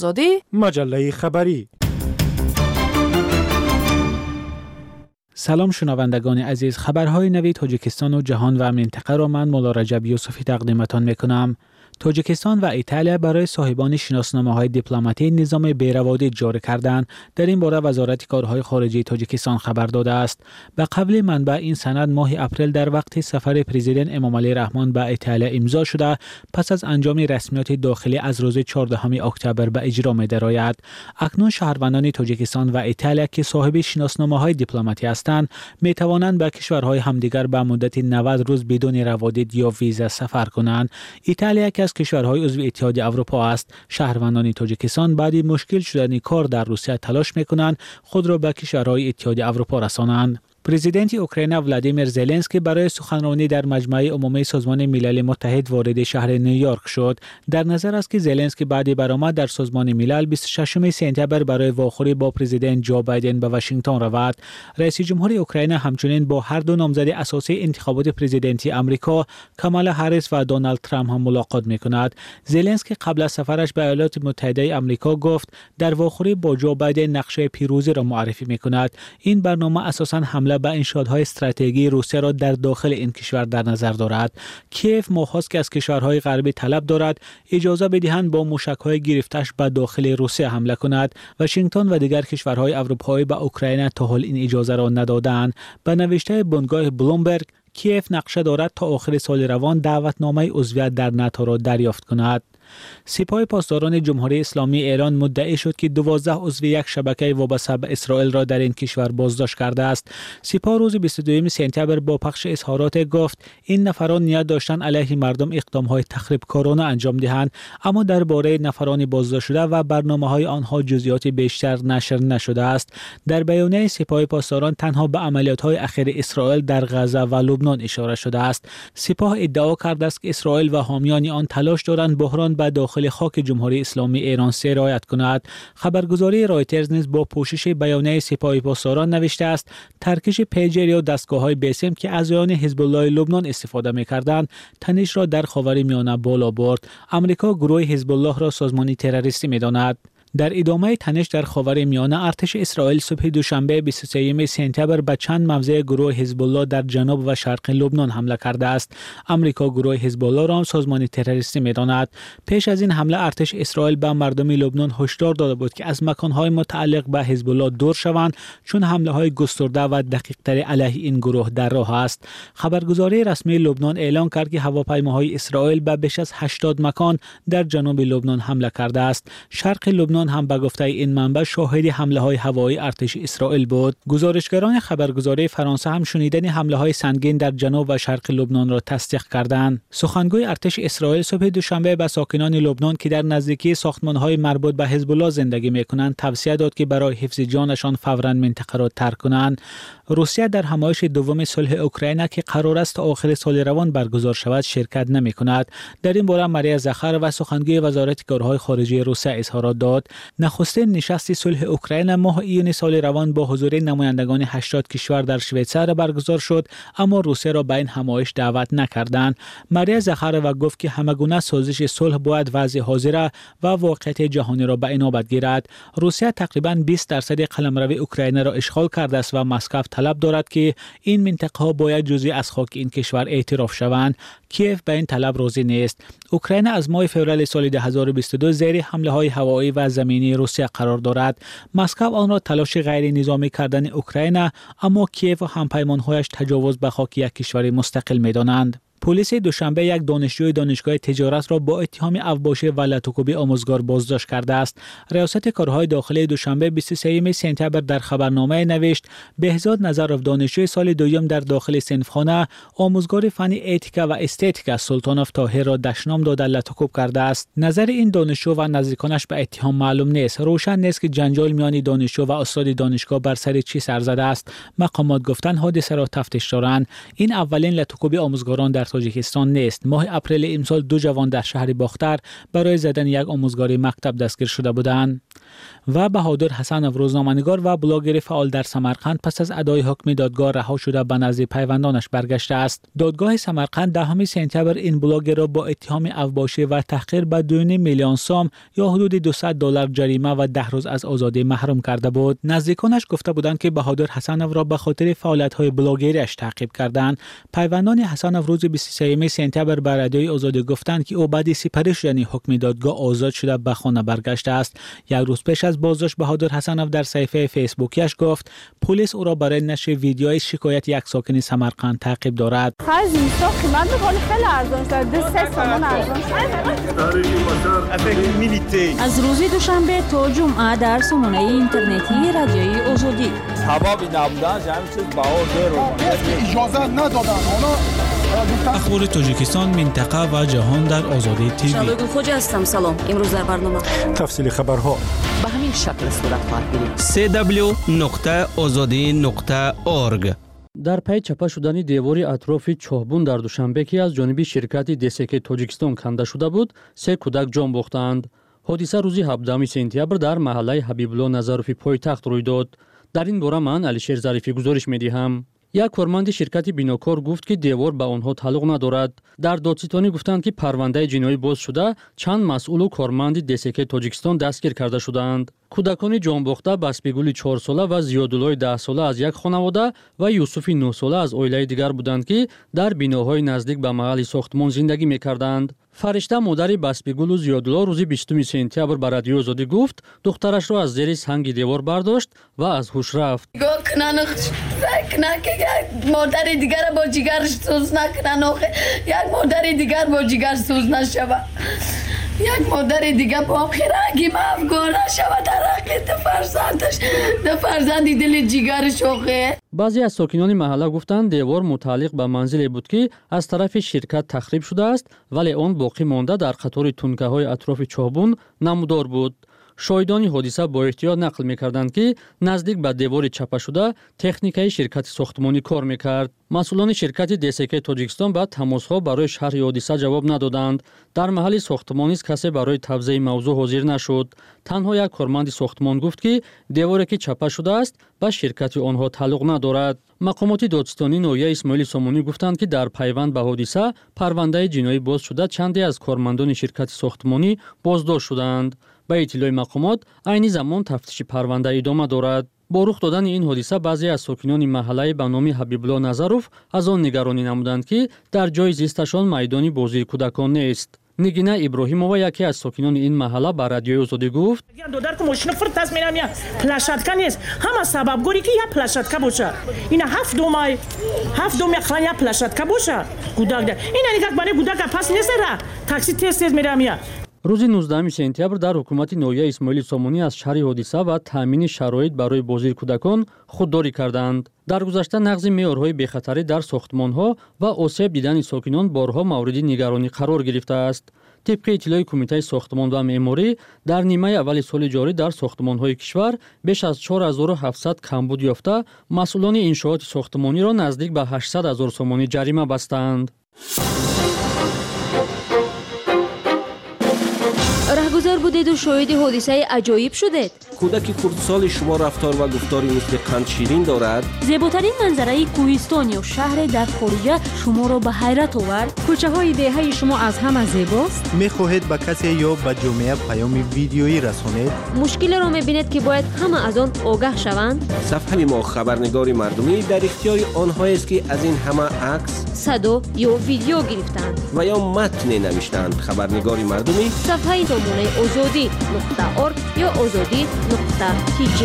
زاده مجله خبری. سلام شنوندگان عزیز، خبرهای نوی تاجیکستان و جهان و منطقه را من مولا رجب یوسفی تقدیمتان میکنم. تاجیکستان و ایتالیا برای صاحبان شناسنامه‌های دیپلماتی نظام بی‌روادید جاری کردند. در این باره وزارت کارهای خارجه تاجیکستان خبر داده است. به قول منبع این سند ماه اپریل در وقت سفر پرزیدنت امامعلی رحمان به ایتالیا امضا شده پس از انجام رسمیات داخلی از روز 14 اکتبر به اجرا می‌دراید. اکنون شهروندان تاجیکستان و ایتالیا که صاحب شناسنامه‌های دیپلماتی هستند می‌توانند به کشورهای همدیگر به مدت 90 روز بدون روادید یا ویزا سفر کنند. ایتالیا که از کشورهای عضو اتحادیه اروپا است، شهروندان تاجیکستان بعد مشکل شدن کار در روسیه تلاش می‌کنند خود را به کشورهای اتحادیه اروپا رسانند. پرزیدنت اوکراین ولادیمیر زلنسکی برای سخنرانی در مجمع عمومی سازمان ملل متحد وارد شهر نیویورک شد. در نظر است که زلنسکی بعد برآمد در سازمان ملل 26 سپتامبر برای واخوری با پرزیدنت جو بایدن به واشنگتن رود. رئیس جمهور اوکراین همچنین با هر دو نامزد اساسی انتخابات پرزیدنتی آمریکا کامالا هریس و دونالد ترامپ هم ملاقات می‌کند. زلنسکی قبل از سفرش به ایالات متحده آمریکا گفت در واخوری با جو بایدن نقشه پیروزی را معرفی می‌کند. این برنامه اساساً حمله به انشادهای استراتژیکی روسیه را در داخل این کشور در نظر دارد. کیف ماهاست که از کشورهای غربی طلب دارد اجازه بدهند با موشک‌های گرفته‌اش به داخل روسیه حمله کند. واشنگتن و دیگر کشورهای اروپایی به اوکراین تا حال این اجازه را ندادند. به نوشته بنگاه بلومبرگ کیف نقشه دارد تا آخر سال روان دعوتنامه عضویت در ناتو را دریافت کند. سپاه پاسداران جمهوری اسلامی ایران مدعی شد که 12 عضو یک شبکه وابسته به اسرائیل را در این کشور بازداشت کرده است. سپاه روز 22 سپتامبر با پخش اظهارات گفت این نفران نیت داشتند علیه مردم اقدام‌های تخریبکارانه انجام دهند، اما درباره نفران بازداشت شده و برنامه‌های آنها جزئیات بیشتر نشر نشده است. در بیانیه سپاه پاسداران تنها به عملیات‌های اخیر اسرائیل در غزه و لبنان اشاره شده است. سپاه ادعا کرده است که اسرائیل و حامیان آن تلاش دارند بحران به داخل خاک جمهوری اسلامی ایران سرایت کند. خبرگزاری رایترز نیز با پوشش بیانیه سپاه پاسداران نوشته است ترکش پیجر یا دستگاه‌های بیسیم که از آن حزب الله لبنان استفاده می‌کردند تنش را در خاورمیانه بالا برد. آمریکا گروه حزب الله را سازمانی تروریستی می‌داند. در ادامه تنش در خاورمیانه ارتش اسرائیل صبح دوشنبه 23 سپتامبر به چند موضع گروه حزب الله در جنوب و شرق لبنان حمله کرده است. آمریکا گروه حزب الله را هم سازمان تروریستی می‌داند. پیش از این حمله ارتش اسرائیل به مردم لبنان هشدار داده بود که از مکان‌های متعلق به حزب الله دور شوند چون حمله‌های گسترده و دقیق‌تر علیه این گروه در راه است. خبرگزاری رسمی لبنان اعلام کرد که هواپیماهای اسرائیل به بیش از 80 مکان در جنوب لبنان حمله کرده است. شرق لبنان هم به گفته این منبع شاهد حمله‌های هوایی ارتش اسرائیل بود. گزارشگران خبرگزاری فرانسه هم شنیدن حمله‌های سنگین در جنوب و شرق لبنان را تصدیق کردند. سخنگوی ارتش اسرائیل صبح دوشنبه به ساکنان لبنان که در نزدیکی ساختمان‌های مربوط به حزب الله زندگی می‌کنند توصیه داد که برای حفظ جانشان فوراً منطقه را ترک کنند. روسیه در همایش دوم صلح اوکراین که قرار است تا آخر سال روان برگزار شود شرکت نمی‌کند. در این باره ماریا زخار و سخنگوی وزارت کارهای خارجه روسیه اظهارات داد. نخستین نشست صلح اوکراین ماه ایون سال روان با حضور نمایندگان 80 کشور در شویتزر برگزار شد، اما روسیه را به این همایش دعوت نکردند. ماریا زخارova گفت که همگونه سازش صلح باید وضع حاضر و واقعیت جهانی را به عنایت گیرد. روسیه تقریباً 20% قلمرو اوکراین را اشغال کرده است و مسکو طلب دارد که این منطقه ها باید جزئی از خاک این کشور اعتراف شوند. کیف به این طلب راضی نیست. اوکراین از ماه فوریه سال 2022 زیر حمله‌های هوایی و زمینی روسیه قرار دارد. مسکو آن را تلاش غیر نظامی کردن اوکراین، اما کیف و همپیمان‌هایش تجاوز به خاک یک کشور مستقل می‌دانند. پلیس دوشنبه یک دانشجوی دانشگاه تجارت را با اتهام افباشی و لطوکوبی آموزگار بازداشت کرده است. ریاست کارهای داخلی دوشنبه 23 سپتامبر در خبرنامه نوشت بهزاد نظرов دانشجوی سال دوم در داخل صنفخانه آموزگار فن اتیکا و استتیکا سلطانوف طاهر را دشنام داده لطوکوب کرده است. نظر این دانشجو و نزدیکانش به اتهام معلوم نیست. روشن نیست که جنجال میان دانشجو و استاد دانشگاه بر سر چی سر زده است. مقامات گفتند حادثه را تفتیش دارند. این اولین لطوکوبی آموزگاران در تاجیکستان نیست. ماه اپریل امسال 2 جوان در شهر باختر برای زدن یک آموزگار مکتب دستگیر شده بودند. و بهادر حسنов روزنامه‌نگار و بلاگر فعال در سمرقند پس از ادای حکم دادگاه رها شده به نزد پیوندانش برگشته است. دادگاه سمرقند 10 سپتامبر این بلاگر را با اتهام اوباشی و تحقیر به 2.5 میلیون سوم یا حدود $200 جریمه و 10 روز از آزادی محروم کرده بود. نزدیکانش گفته بودند که بهادر حسنов را به خاطر فعالیت‌های بلاگریش تعقیب کردند. پیوندان حسنов روز 23 سپتامبر به رادیوی آزادی گفتند که او بعد سپارش یعنی حکم دادگاه آزاد شده به خانه برگشته است. یک روز پیش از بازداشت بهادر حسنов در صفحه فیسبوکیش گفت پلیس او را برای نشر ویدیوی شکایت یک ساکن سمرقند تعقیب دارد. از روز دوشنبه تا جمعه در سامانه اینترنتی رادیوی آزادی اجازه ندادن. اخبار تاجیکستان، منطقه و جهان در آزادی تیوی. شبگون خوجا هستم. سلام. امروز در برنامه تفصیل خبرها به همین شکل صورت خواهد گرفت. www.azadi.org. در پی چپه شدن دیوار اطراف چوبون در دوشنبه که از جانب شرکت دسک تاجیکستان کنده شده بود، 3 کودک جان باختند. حادثه روز 17 سپتامبر در محله حبیب‌الله نظروفی پایتخت روی داد. در این باره من علیشیر ظریفی گزارش می‌دهم. یک کارمند شرکت بیناکار گفت که دیوار به آنها تعلق ندارد. در دادستانی گفتند که پرونده جنایی باز شده، چند مسئول و کارمند دسک تاجیکستان دستگیر کرده شدند. کودکان جانباخته بسپیگولی 4 ساله و زیادالله 10 ساله از یک خانواده و یوسف 9 ساله از عائله دیگر بودند که در بناهای نزدیک به محل ساختمان زندگی می‌کردند. فرشته مادر بسپیگول و زیادالله روز 20 سپتامبر به رادیو آزادی گفت دخترش را از زیر سنگ دیوار برداشت و از هوش رفت. مادر دیگر با جیگرش سوز نکنن، یک مادر دیگر با جیگر سوز نشود، یک مادر دیگر با خیرگی مفگار نشود در حقیقت فرزندش، در فرزندی دل جیگرش آخه. بعضی از ساکنان محله گفتند دیوار متعلق به منزلی بود که از طرف شرکت تخریب شده است، ولی آن باقی مانده در قطار تونکه‌های اطراف چوبون نمودار بود. شاهدان حادثه با احتیاط نقل می‌کردند که نزدیک به دیوار چپه شده تکنیکای شرکت ساختمانی کار می‌کرد. مسئولان شرکت دسک تاجیکستان به تماس‌ها برای شرح حادثه جواب ندادند. در محل ساختمان نیز کسی برای توضیح موضوع حاضر نشد. تنها یک کارمند ساختمان گفت که دیواری که چپه شده است به شرکت آنها تعلق ندارد. مقامات دادستانی ناحیه اسماعیل سامانی گفتند که در پیوند به حادثه پرونده جنایی باز شده، چندی از کارمندان شرکت ساختمانی بازداشت شدند. به اطلاع مقامات عین زمان تفتیش پرونده ادامه دارد. با رخ دادن این حادثه بعضی از ساکنان محله به نام حبیب‌الله نظروف از آن نگرانی نمودند که در جای زیستشان میدانی بازی کودکان نیست. نگینه ابراهیمова یکی از ساکنان این محله به رادیوی آزادی گفت دودار که ماشین فرد از میرم یا پلاشتکا نیست، همه سبب گوری که یا پلاشتکا باشه. اینا 7 دوم اخران یا پلاشتکا باشه. کودک ده اینا نگاه بانه کودک پس نیست را تاکسی تست میرم یا. روز 19 سپتامبر در حکومت ناحیه اسماعیل سامانی از شرح حادثه و تامین شرایط برای بازی کودکان خودداری کردند. در گذشته نقض معیارهای بی‌خطری در ساختمان‌ها و آسیب دیدن ساکنان بارها مورد نگرانی قرار گرفته است. طبق اطلاع کمیته ساختمان و معماری در نیمه اول سال جاری در ساختمان‌های کشور بیش از 4700 کمبود یافته، مسئولان انشاءات ساختمانی را نزدیک به 800,000 سومانی جریمه بستند. رهگذر بودید و شاهد حادثه عجایب شدید. کودک خردسال شما رفتار و گفتاری مثل قند شیرین دارد. زیباترین منظره کوهستان یا شهر در خارج شما را به حیرت آورد. کوچه های دهه شما از همه زیباست. میخواهید به کسی یا به جامعه پیام ویدیویی رسانید؟ مشکل را میبینید که باید همه از آن آگاه شوند. صفحه ما خبرنگار مردمی در اختیار آنهایی است که از این همه عکس، صدا یا ویدیو گرفتند و یا متن نوشتند. خبرنگار مردمی صفحه نمونه azadi.org یا azadi.tg.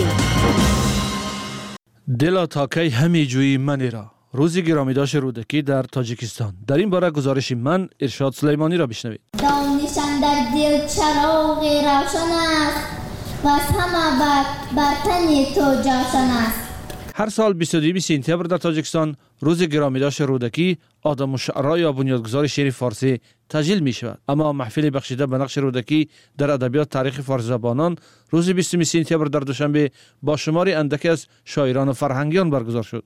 دلا تاکی همی جویی منی را. روزی گرامیداشت رودکی در تاجیکستان. در این باره گزارش من ارشاد سلیمانی را بشنوید. دانشان در دل چراغ روشن است و از همه بر تن تو جاشن است. هر سال 22 سپتامبر در تاجیکستان روز گرامیداشت رودکی آدم الشعرا یا بنیادگذار شعر فارسی تجلیل می شود. اما محفل بخشیده به نقش رودکی در ادبیات تاریخ فارسی زبانان روز 20 سپتامبر در دوشنبه با شماری اندکی از شاعران و فرهنگیان برگزار شد.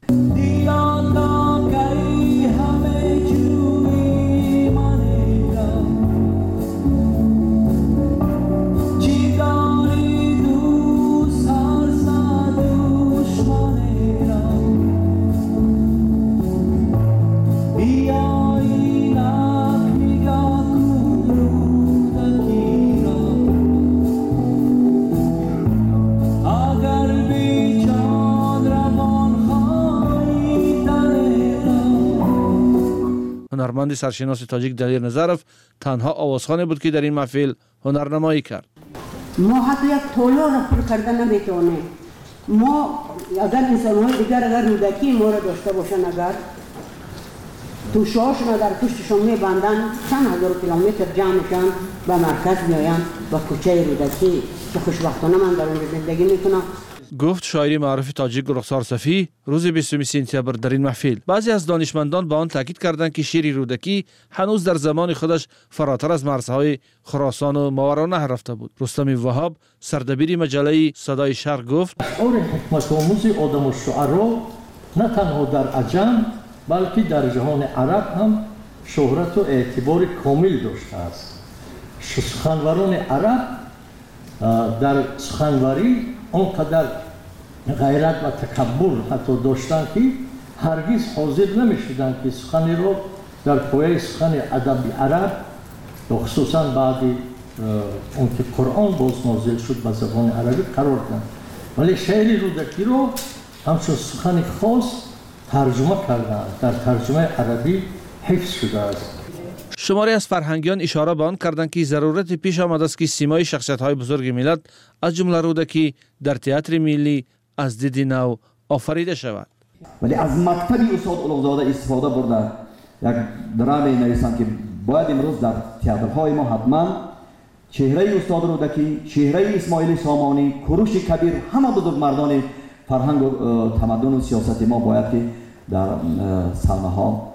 هنرمند سرشناس تاجیک دلیر نظرف تنها آوازخوان بود که در این محفل هنرنمایی کرد. ما حتی یک تولا را پر کردن نمیتونیم. ما اگر انسان‌های دیگر اگر رودکی ما را داشته باشن، اگر توشه‌هاشون در پشتشون میبندن، چند هزار کیلومتر جمع میشن به مرکز میاین و کوچه رودکی که خوشبختانه من در اون زندگی میکنم. گفت شاعر معروف تاجیک رخسار صفی روز 20 سپتامبر در این محفل. بعضی از دانشمندان به آن تاکید کردند که شعر رودکی هنوز در زمان خودش فراتر از مرزهای خراسان و ماورالنهر رفته بود. رستم وهاب سردبیر مجله صدای شرق گفت شعر حکمت آموز آدم و شعرا نه تنها در عجم بلکه در جهان عرب هم شهرت و اعتبار کامل داشته است. سخنوران عرب در سخنوری آنقدر غیرت و تکبر حتی داشتند که هرگز حاضر نمی‌شدند که سخنی را در پایه سخن ادب عرب و خصوصا بعد اون که قرآن باز نازل شد به زبان عربی قرار دادند. ولی شعر رودکی رو همچون سخن خاص ترجمه کردند، در ترجمه عربی حفظ شده است. شماری از فرهنگیان اشاره به آن کردند که ضرورت پیش آمده است که سیمای شخصیت‌های بزرگ ملت از جمله رودکی در تئاتر ملی از دید نو آفریده شود. ولی از مکتب استاد اولوزاده استفاده برده یک درامی نویسند که باید امروز در تئاترهای ما حتما چهره استاد رودکی، چهره اسماعیل سامانی، کوروش کبیر، همه بزرگمردان فرهنگ و تمدن و سیاست ما باید که در صحنه‌ها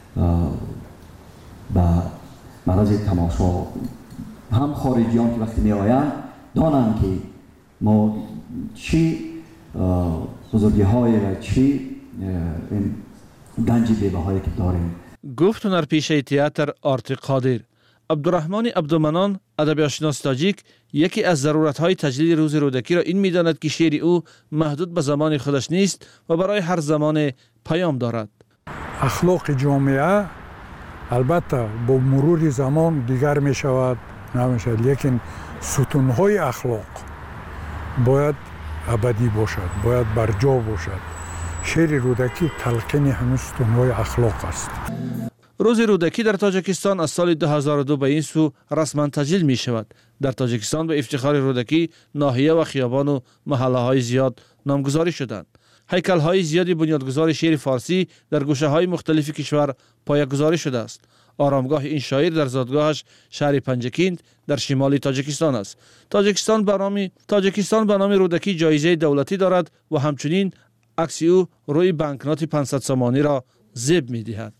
به معرض تماشا هم خارجیان که وقتی می آیند دانند که ما چی بزرگی های و چی گنج بیبه هایی که داریم. گفت هنرپیشه تئاتر آرتی قادر عبدالرحمن عبدالمنان ادبیاتشناس تاجیک یکی از ضرورت های تجلیل روز رودکی را این می‌داند که شعر او محدود به زمان خودش نیست و برای هر زمان پیام دارد. اخلاق جامعه البته با مرور زمان دیگر می شود نمیشود، لیکن ستونهای اخلاق باید ابدی باشد، باید برجا باشد. شعر رودکی تلقین همین ستونهای اخلاق است. روز رودکی در تاجیکستان از سال 2002 به این سو رسما تجلیل می شود. در تاجیکستان به افتخار رودکی ناحیه و خیابان و محله های زیاد نامگذاری شدند. هیکل های زیادی بنیادگذار شعر فارسی در گوشه های مختلف کشور پایه‌گذاری شده است. آرامگاه این شاعر در زادگاهش شهر پنجکیند در شمال تاجیکستان است. تاجیکستان به نام رودکی جایزه دولتی دارد و همچنین عکس او روی بانکنوت 500 سامانی را زیب می دهد.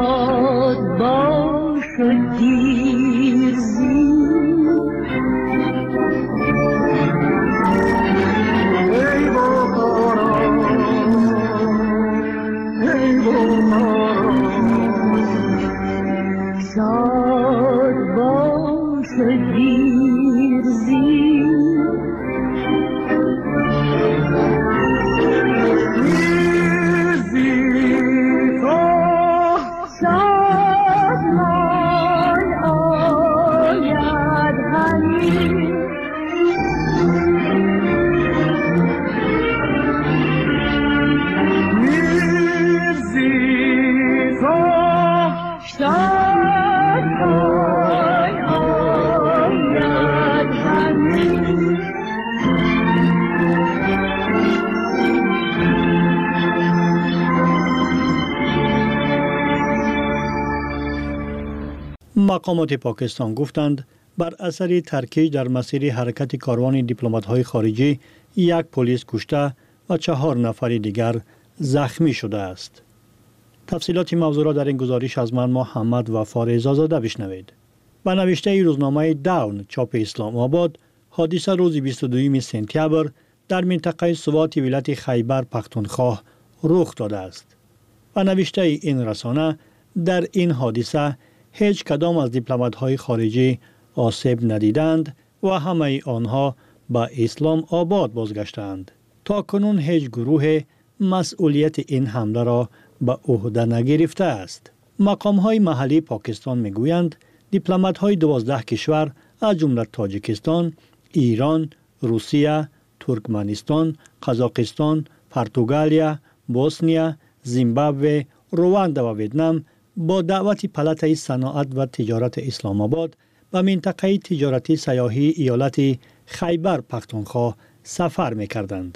شاد باش و دیرزی ای بخارا ای بخارا شاد باش و دیرزی مقامات پاکستان گفتند بر اثر ترکیج در مسیر حرکت کاروان دیپلمات‌های خارجی یک پلیس کشته و 4 نفر دیگر زخمی شده است. تفصیلات موضوع را در این گزارش از من محمد وفا رضازاده بشنوید. به نوشته روزنامه داون چاپ اسلام آباد، حادثه روز 22 سپتامبر در منطقه سوات ولایت خیبر پختونخوا رخ داده است. به نوشته این رسانه در این حادثه هیچ کدام از دیپلمات‌های خارجی آسیب ندیدند و همه آنها به اسلام آباد بازگشتند. تا کنون هیچ گروه مسئولیت این حمله را به عهده نگرفته است. مقام‌های محلی پاکستان میگویند دیپلمات‌های 12 کشور از جمله تاجیکستان، ایران، روسیه، ترکمنستان، قزاقستان، پرتغالیا، بوسنیا، زیمبابوه، رواندا و ویتنام با دعوت پالاتای صنعت و تجارت اسلام آباد به منطقه تجارتی سیاحی ایالت خیبر پختونخوا سفر می‌کردند.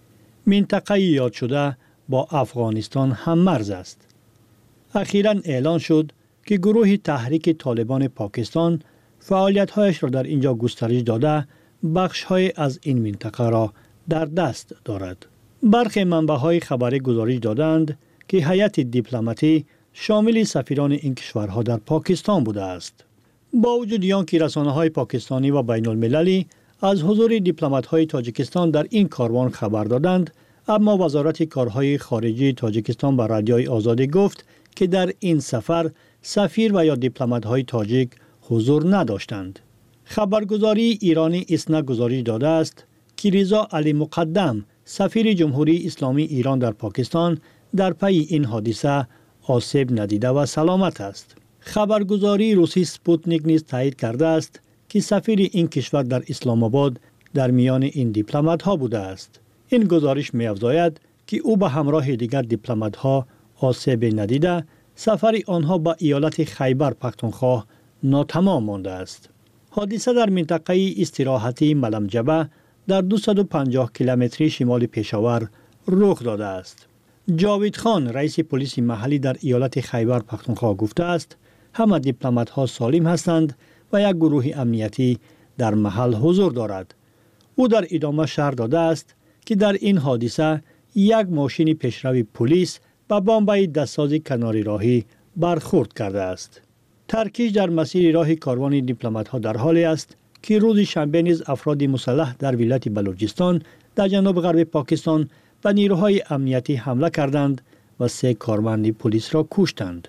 منطقه یاد شده با افغانستان هم مرز است. اخیراً اعلان شد که گروه تحریک طالبان پاکستان فعالیت‌هایش را در اینجا گسترش داده بخش‌های از این منطقه را در دست دارد. برخی منبع‌های خبری گزارش دادند که هیئت دیپلماتی شامل سفیران این کشورها در پاکستان بوده است. با وجود آنکه رسانه‌های پاکستانی و بین المللی از حضور دیپلمات‌های تاجیکستان در این کاروان خبر دادند، اما وزارت کارهای خارجی تاجیکستان به رادیوی آزادی گفت که در این سفر سفیر و یا دیپلمات‌های تاجیک حضور نداشتند. خبرگزاری ایرانی اسنا گزارش داده است که رضا علی مقدم سفیر جمهوری اسلامی ایران در پاکستان در پی این حادثه آسیب ندیده و سلامت است. خبرگزاری روسی سپوتنیک نیز تایید کرده است که سفیر این کشور در اسلام آباد در میان این دیپلمات‌ها بوده است. این گزارش می‌افزاید که او به همراه دیگر دیپلمات‌ها آسیب ندیده، سفر آنها به ایالت خیبر پختونخوا ناتمام مانده است. حادثه در منطقه استراحتی ملمجبه در 250 کیلومتری شمال پشاور رخ داده است. جاوید خان رئیس پلیس محلی در ایالت خیبر پختونخوا گفته است همه دیپلمات‌ها سالم هستند و یک گروه امنیتی در محل حضور دارد. او در ادامه شرح داده است که در این حادثه یک ماشین پیشرو پلیس به بمب دستساز کناری راهی برخورد کرده است. ترکیش در مسیر راه کاروان دیپلمات‌ها در حالی است که روز شنبه نیز افراد مسلح در ولایت بلوچستان در جنوب غرب پاکستان به نیروهای امنیتی حمله کردند و 3 کارمند پلیس را کشتند.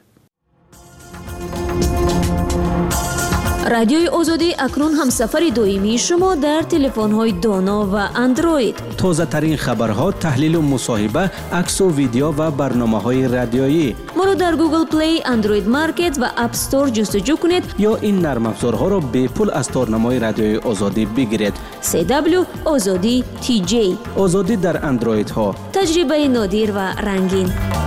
رادیوی آزادی اکنون هم سفر دائمی شما در تلفن‌های دانا و اندروید. تازه ترین خبرها، تحلیل و مصاحبه، عکس و ویدیو و برنامه‌های رادیویی. ما را در گوگل پلی، اندروید مارکت و اپ استور جستجو کنید یا این نرم افزارها را به پول از تارنمای رادیوی آزادی بگیرید. CW آزادی TJ. آزادی در اندروید ها. تجربه نادر و رنگین.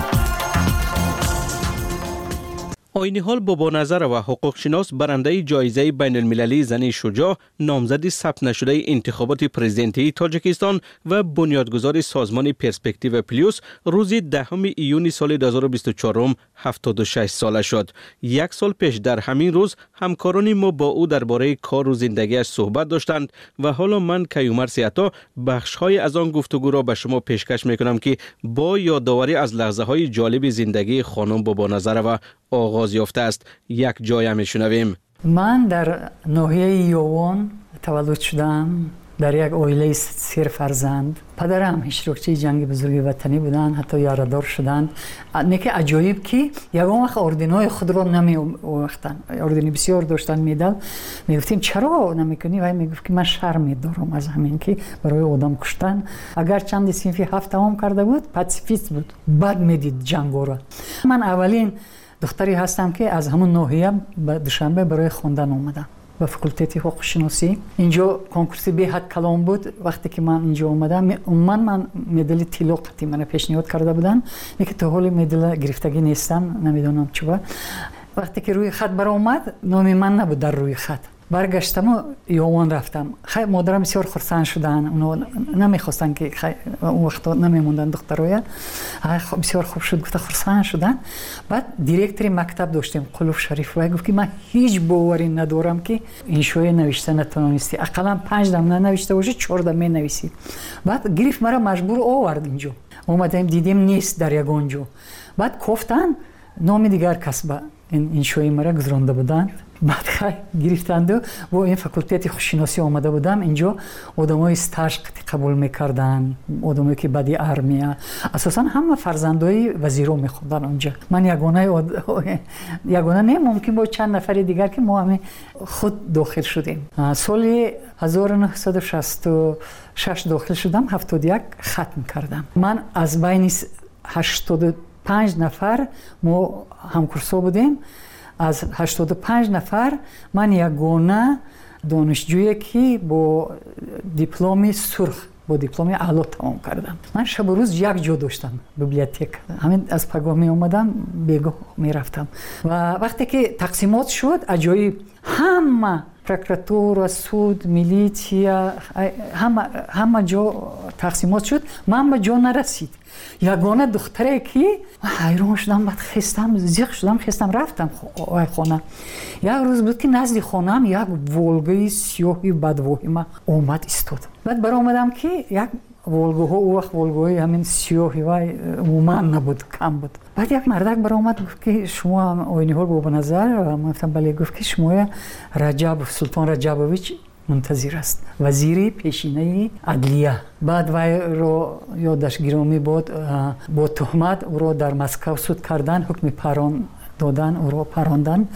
آینی‌حال بابانظر و حقوق شناس برنده جایزه بین المللی زن شجاع، نامزد ثبت نشده انتخابات پرزیدنتی تاجیکستان و بنیادگذار سازمان پرسپکتیو پلیوس روز 10 ایون سال 2024 76 ساله شد. 1 سال پیش در همین روز همکاران ما با او درباره کار و زندگیش صحبت داشتند و حالا من کیومر سیاتا بخش‌های از آن گفتگو را به شما پیشکش می‌کنم که با یادآوری از لحظه‌های جالب زندگی خانم بابانظر و آغاز یافته است. یک جای میشنویم. من در ناحیه یوان تولد شدم، در یک عائله 3 فرزند. پدرم اشتراکچی جنگ بزرگ وطنی بودند، حتی یاردار شدند. نکه عجایب که یگان وقت اردنای خود را نمی‌آوختند. اردنی بسیار داشتن میدل. میگفتیم چرا نمیکنی؟ و میگفت که من شرم دارم از همین که برای آدم کشتن. اگر چند صنفی 7 تمام کرده بود پاسیفیست بود، بعد میدید جنگ را. من اولین دختری هستم که از همون ناحیه به دوشنبه برای خواندن اومدم به فاکولته حقوق شناسی. اینجا کنکورس به حد کلام بود. وقتی که من اینجا اومدم من مدال طلا قطعی من پیشنهاد کرده بودن، که تا حال مدال گرفتگی نیستم، نمیدونم چرا. وقتی که روی خط برآمد نام من نبود در روی خط. برگشتم و یوان رفتم. خیلی مادرم بسیار خرسند شدن. اونا نمیخواستن که اون وقتا نمیموندن دخترای. بسیار خوب شد، گفت خرسند شدن. بعد دیرکتور مکتب داشتیم قلوف شریف و گفت که من هیچ باوری ندارم که این شوی نوشته نتونستی. اقلا 5 دم ننوشته باشه 4 دم می‌نویسی. بعد گرفت مرا مجبور آورد اینجا. اومدیم دیدیم نیست در یگانجا. بعد گفتن نام دیگر کسب این شوی مرا گذرانده بودند. بعد گرفتند و با این فاکولته حقوق شناسی آمده بودم. اینجا آدمای استاژ قبول میکردن، آدمایی که بعدی ارمیا، اساسا همه فرزندای وزیرو میخوندن اونجا. من یگانه نه، ممکن با چند نفر دیگر که ما همه خود داخل شدیم. سال 1966 داخل شدم، 71 ختم کردم. من از بین 85 نفر ما همکورسا بودیم. از 85 نفر من یگانه دانشجویی که با دیپلم سرخ، با دیپلم اعلی تمام کردم. من شب و روز یک جا داشتم، بیبلیوتک. همین از پگاه می اومدم بیگاه می رفتم. و وقتی که تقسیمات شد عجایب، همه پروکراتور، سود، میلیتیا، همه جا تقسیمات شد. من به جا نرسید. یگانه دختری که حیران شدم، بعد خستم، زیق شدم، خستم رفتم خانه. یک روز بود که نزد خانم یک ولگای سیاهی بدواهی اومد ایستاد. بعد برآمدم که یک ولگوها، او وقت ولگوهای همین سیاهی و عموما نبود، کم بود. بعد یک مردک برآمد گفت که شما آینی ها رو به نظر؟ من گفتم بله. گفت که شما سلطان رجبویچ منتظر است، وزیر پیشینه عدلیه. بعد وی رو یادش گرامی بود، با تهمت او رو در مسکو صد کردن، حکم پران دادن، او رو پراندن.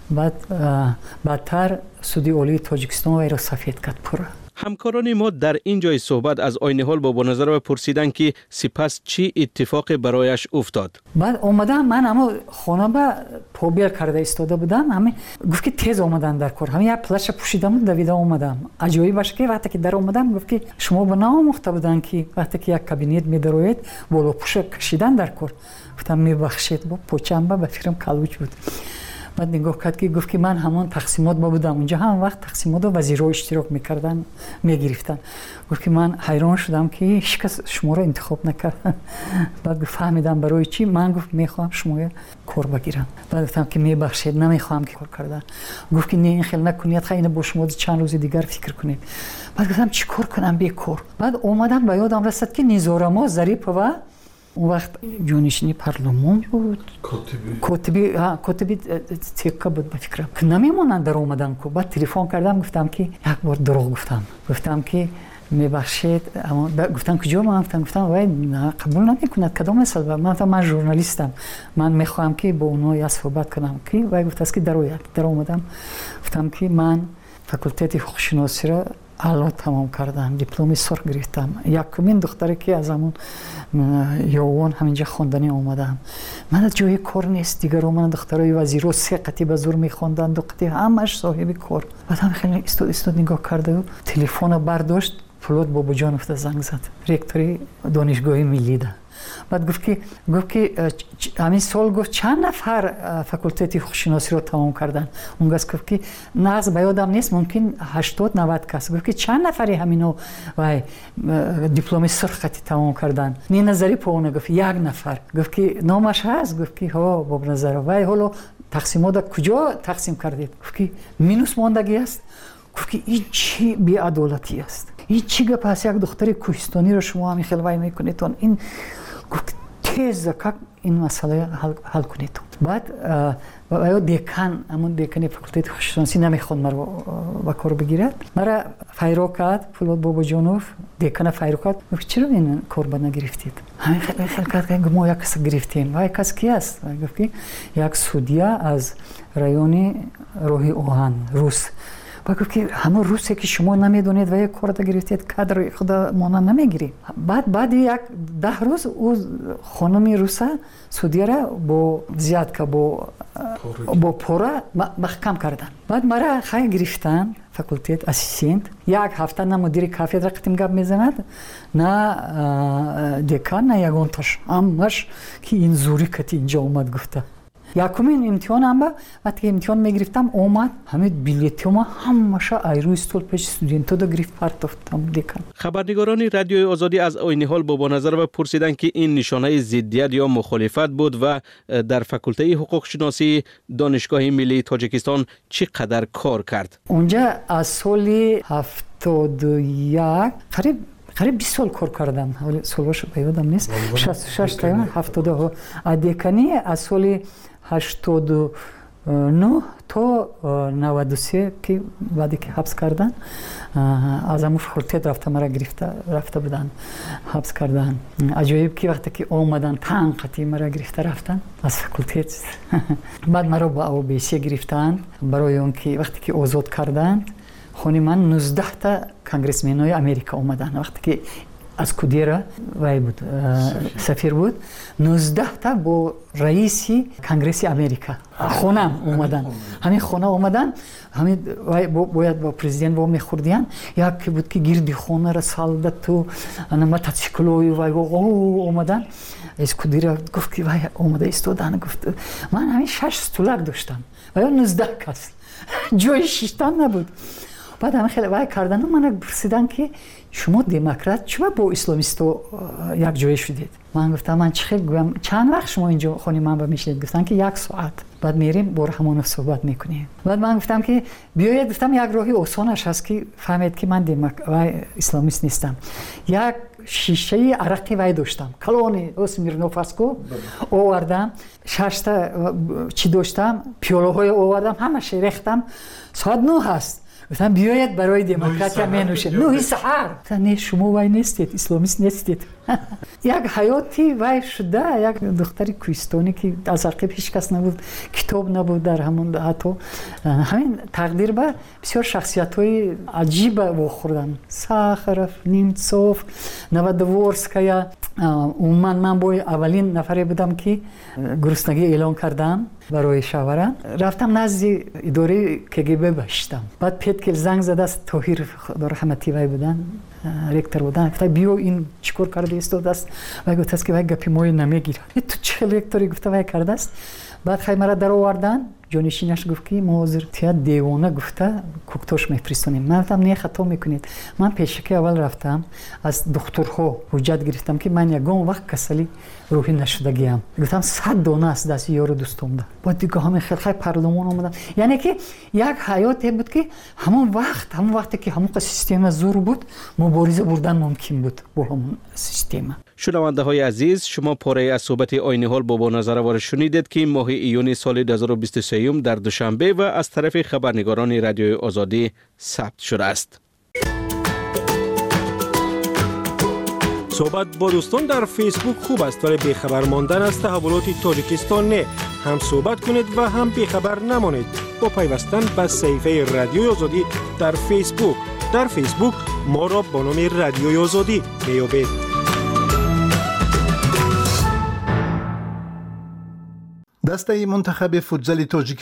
بعدتر سودی عالی تاجیکستان وی رو سفید کرد پره. همکاران ما در این جای صحبت از آینه حال با بنظر پرسیدن که سپس چی اتفاقی برایش افتاد. بعد اومدم، من اما خانه با پوبیل کرده ایستاده بودم. همین گفت که تیز اومدن در کار. همین یک پلش پوشیدم و دویده اومدم. عجایب باشه که وقتی که در اومدم گفت که شما به ناموخته بودن که وقتی که یک کابینت می‌دروید بالا پوش کشیدن در کار. گفتم میبخشید، با پوچم به فکرم کلوچ بود. بعد نگاه کرد که گفت که من همان تقسیمات بودم اونجا، هم وقت تقسیمات و وزیرها اشتراک میکردن، میگرفتن. گفت که من حیران شدم که هیچ کس شما رو انتخاب نکرد. بعد فهمیدم برای چی. من گفت میخوام شما کار بگیرم. بعد گفتم که میبخشید نمیخوام که کار کردن. گفت که نه این خیلی نکنید، خیلی با شما چند روز دیگر فکر کنید. بعد گفتم چی کار کنم بیکار. بعد اومدم به یادم رسید که نیزارما ظریف و اون وقت جانشینی پارلمان بود، کاتبی تیکا بود به فکرم که نمیمونن در اومدن که. بعد تلفن کردم، گفتم که یک بار دروغ گفتم که میبخشید، اما گفتم کجا؟ من گفتم وای قبول نمیکند کدام مثال. من ژورنالیستم، من میخوام که با اونها یا صحبت کنم که وای گفت است که در اومدم. گفتم که من فاکولته حقوق شناسی را اعلی تمام کردم، دیپلم سرخ گرفتم. یکمین دختری که از همون یوان همینجا خواندنی اومدم. من از جای کار نیست دیگر. من دخترای وزیرو 3 قطعه به زور میخواندن، 2 قطعه همش صاحب کار. بعد هم خیلی استاد نگاه کرده و تلفن برداشت، فولاد بابا جان زنگ زد، رکتوری دانشگاه ملی ده. بعد گفت که همین سال گفت چند نفر فاکولته حقوق شناسی رو تمام کردن. اون گفت که نه به یادم نیست، ممکن 80-90 کس. گفت که چند نفری همینو و دیپلم سرخ تمام کردن. نه نظری پونه گفت 1 نفر. گفت که نامش هست؟ گفت که ها با نظر وای حالا تقسیمات کجا تقسیم کردید؟ گفت که مینوس ماندگی است. گفت که این چی بی‌عدالتی است؟ این چی گپ است؟ یک دختر کوهستانی رو شما همین خیلی وای میکنید. این گفت تیز این مسئله حل کنید. بعد و دیکان همون دیکانی فاکولته خوششانسی نمیخواد مرا با کار بگیرد. مرا فایرو کرد فولاد بابا جانوف دیکان فایرو کرد. گفت چرا این کار با نگرفتید؟ همین خیلی کرد ما یک کس گرفتیم. و یک کس کی است؟ گفت که یک سودیا از رایون روحی اوهان روس. و گفت که همون روسی که شما نمیدونید و یک کار گرفتید کادر خدا مانا نمیگیری. بعد یک 10 روز او خانمی روسا سودیا را با زیاد که با پورا محکم کردن. بعد مرا خیلی گرفتن فاکولته اسیستنت. یک هفته نه مدیر کافدرا قطیم گپ میزند نه دکان نه یگانتاش همش که این زوری کتی اینجا اومد گفته. یکمین امتحانم با وقتی امتحان میگرفتم اومد همه بلیطم همش ایرو استول پیش استودنتا دو گرفت پرتافتم دیکن. خبرنگاران رادیوی آزادی از عین حال بابا نظر و پرسیدند که این نشانه ضدیت یا مخالفت بود و در فاکولته حقوق شناسی دانشگاه ملی تاجیکستان چقدر کار کرد. اونجا از سال 71 قریب 20 سال کار کردم. حالا سالش به یادم نیست. 66 تا 70 ادکانی از سال 89 تا 93 که بعدی که حبس کردن از همون فاکولته رفتم مرا رفته بودن حبس کردن. عجیب که وقتی که اومدن تنقتی مرا گرفته رفتن از فاکولته. بعد مرا با OBC گرفتن برای اون که وقتی که آزاد کردن خونی من 19 تا کنگرسمن‌های امریکا اومدن. وقتی که از کودیرا وای بود سفیر بود 19 تا با رئیس کنگرس امریکا خونم اومدن. همین خونه اومدن همین باید با پرزیدنت با میخوردیان یک بود که گیردی خونه را سالد تو انا موتورسیکلوی وای اومدن. از کودیرا گفت که وای اومده استودن. گفت من همین 6 استولک داشتم و 19 کس جای شیشتن نبود. بعد همه خیلی وای کردن و من پرسیدن که شما دموکرات چرا با اسلامیستو یک جای شدید؟ من گفتم من چند وقت شما اینجا خونه من میشید؟ گفتن که 1 ساعت. بعد میریم با همون صحبت میکنیم. بعد من گفتم که بیاید. گفتم یک راهی آسانش هست که فهمید که من اسلامیست نیستم. یک شیشه عرقی وای داشتم کلونی اسمیرنوفاسکو آوردم 6 تا چی داشتم پیاله های آوردم همش ریختم. ساعت 9 هست. گفتم بیاید برای دموکراتیا مینوشید. 9 سحر. نه شما وای نیستید اسلامیست نیستید. یک حیاتی وای شده یک دختری کوهستانی که از عقب هیچ کس نبود کتاب نبود در همون حتی همین تقدیر به بسیار شخصیت‌های عجیب واخوردن. ساخروف نیمتسوف نوادورسکایا من با اولین نفری بودم که گرسنگی اعلان کردم برای شاوران. رفتم نزد اداره KGB باشتم. بعد پیت زنگ زد است طاهر رحمتی وای بودن رکتر بودن. گفت بیا این چیکار کرده است دست و گفت است که وای گپی موی نمیگیره. تو چه رکتری گفت وای کرده است. بعد خیلی مرا در آوردن. جانشینش گفت که معذرت دیوانه گفته کوکتوش میفرستونیم. من گفتم نه خطا میکنید. من پیشکی اول رفتم از دکترها حجت گرفتم که من یگان وقت کسلی روحی نشدگیم. گفتم 100 دانه است دست یارو دوستم ده. بعد دیگه همین خیلی پردومان اومدن. یعنی که یک حیاتی بود که همون وقتی که همون سیستم زور بود مبارزه بردن ممکن بود با همون سیستم. شنونده های عزیز شما پاره از صحبت عین حال بابا نظر شنیدید که ماه ایون سال 2023 در دوشنبه و از طرف خبرنگاران رادیوی آزادی ثبت شده است. صحبت با دوستان در فیسبوک خوب است ولی بیخبر ماندن از تحولات تاجیکستان نه. هم صحبت کنید و هم بیخبر نمانید با پیوستن به صفحه رادیوی آزادی در فیسبوک. در فیسبوک ما را با نام رادیوی آزادی میابید. دسته منتخب فوتزال تاجیکستان